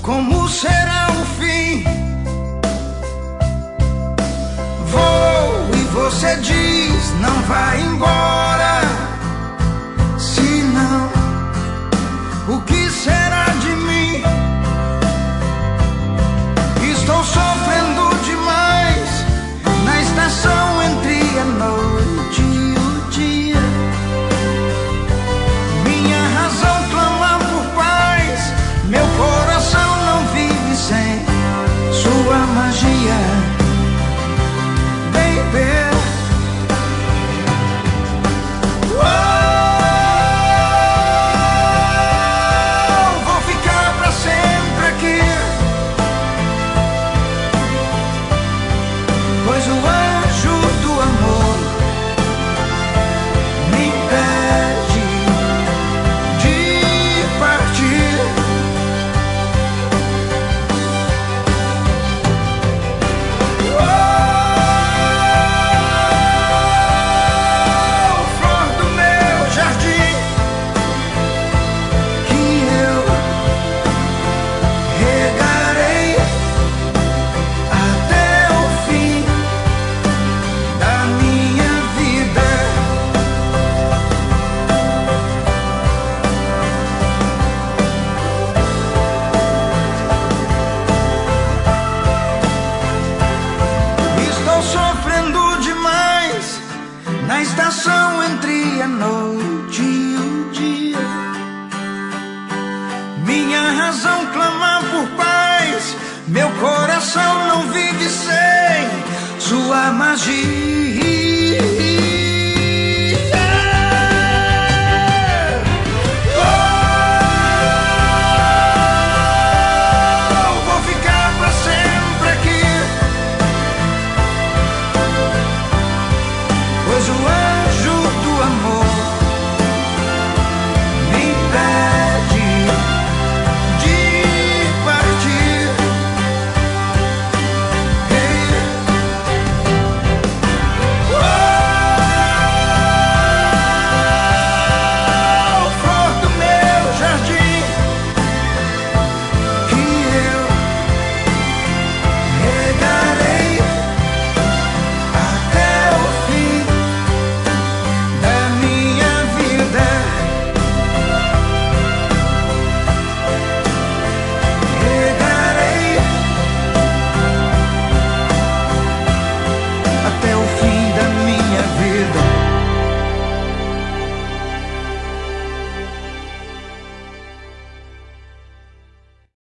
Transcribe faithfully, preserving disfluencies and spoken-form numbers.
como será o fim? Vou e você diz, não vai embora. Se não, o que será de mim? Estou sofrendo demais na estação entre a noite e o dia. Minha razão clama por paz, meu coração não vive sem sua magia. Baby, pois o anjo do amor me impede de partir. Oh, flor do meu jardim, que eu regarei até o fim da minha vida. Estou sofrendo demais na estação entre a noite e o dia. Minha razão clama por paz, meu coração não vive sem sua magia.